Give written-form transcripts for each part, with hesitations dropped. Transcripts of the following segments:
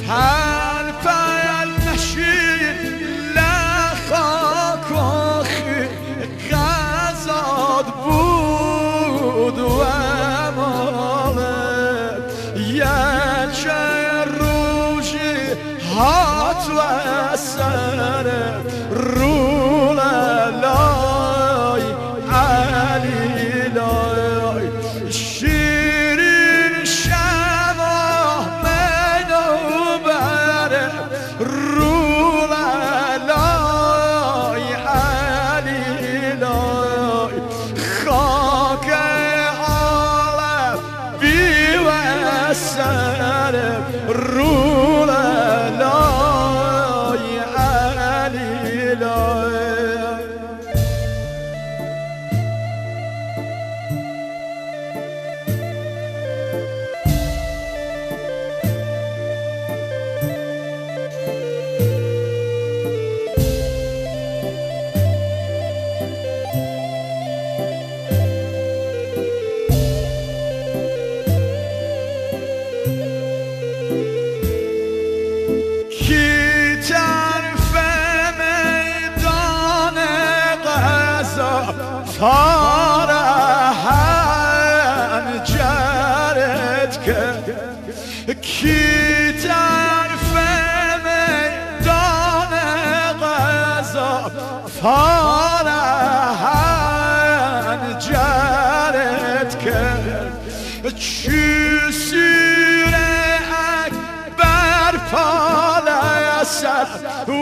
حرف النشین لخاک آخی غزاد بود و امالت یه چه روشی هات و سرت رو لای علی لای شیرین شما منو بره رو لای علی لای خاک عالم بی و سرت رو لای علی لای فارهن جرت کرد کی طرف میدان غذا فارهن جرت کرد چی سیر اکبر پالسد و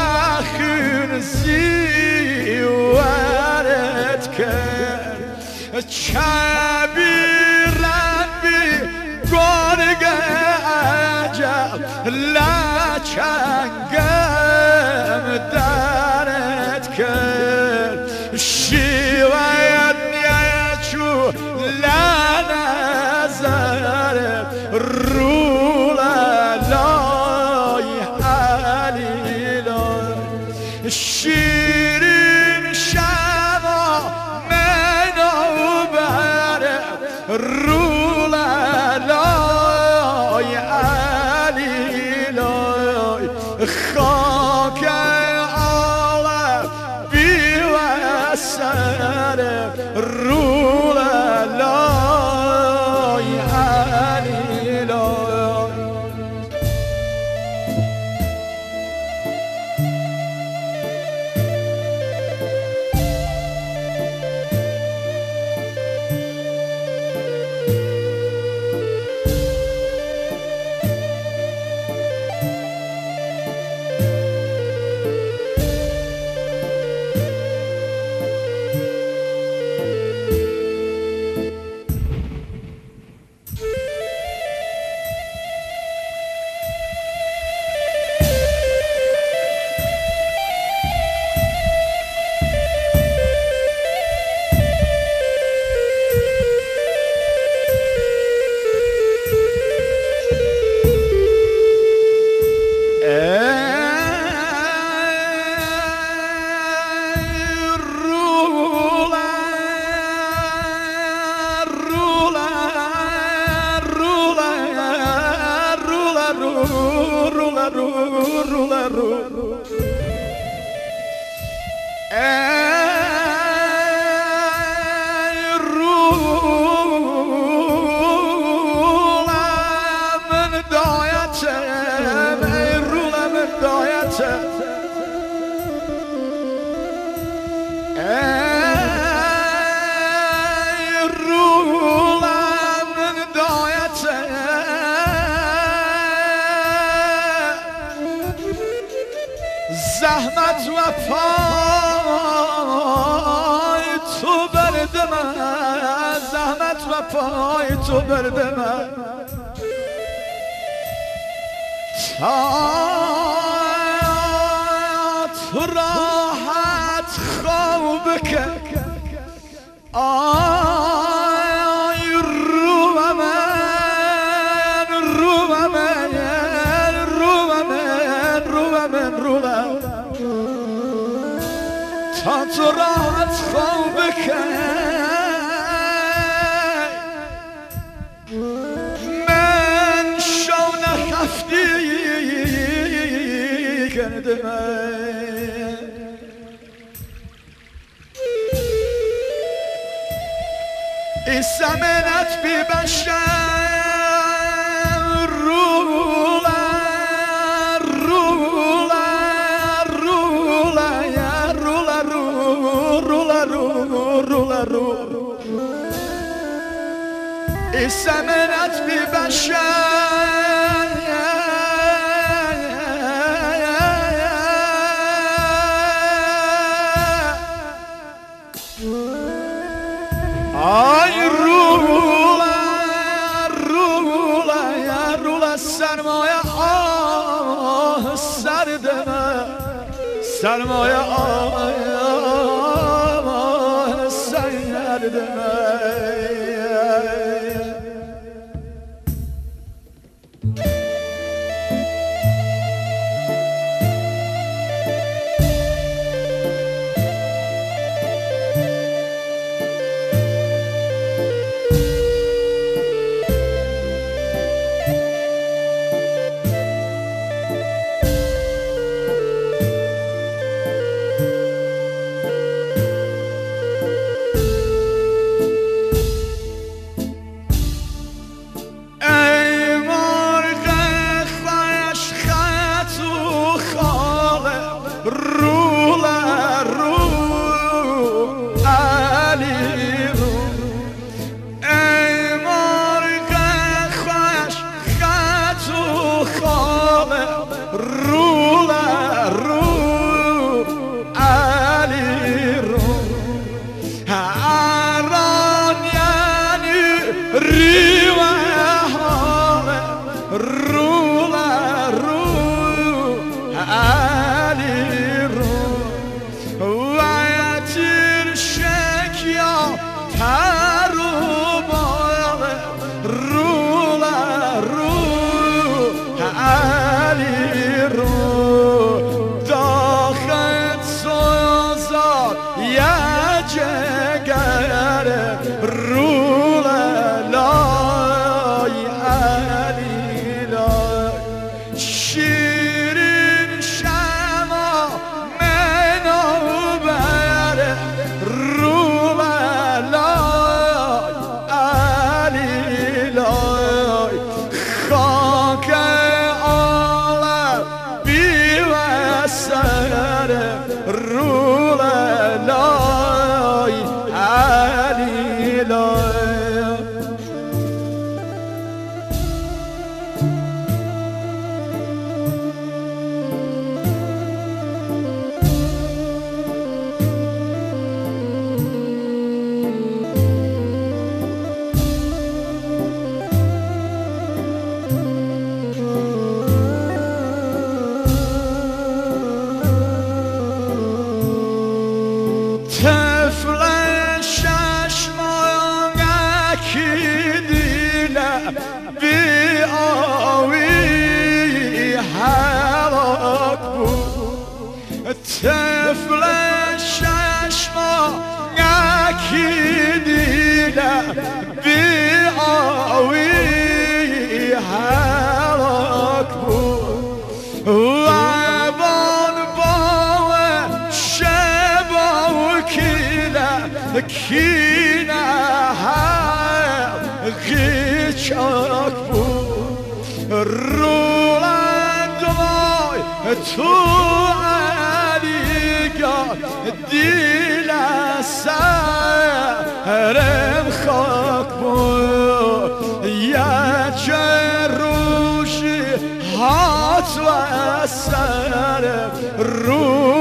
خنزی ورد کرد چبیرن بی گرگ عجب لچنگم درد کرد شیوید نیچو لنظر رو لای علی لای شیرین شما منو بره رو لای علی لای خاک عالم بی و سر رو لای علی لای زحمت و پای تو بردم زحمت و پای تو بردم تا تو راحت خواب بکن آی رو من تا تو راحت خواب بکن من شو نخفتی دمه السمنت ببشر رولا رولا رولا يا رولا رولا رولا رولا السمنت ببشر ay rula rula ya rula sermaye serdeme sermaye serdeme طفل ششما یکیدیله بی آوی هلاک بود وابان باوه شباو کینه حقی چاک بود رولند وای تو دیل سرم خاک بود یه چه روشی هات و سرم رو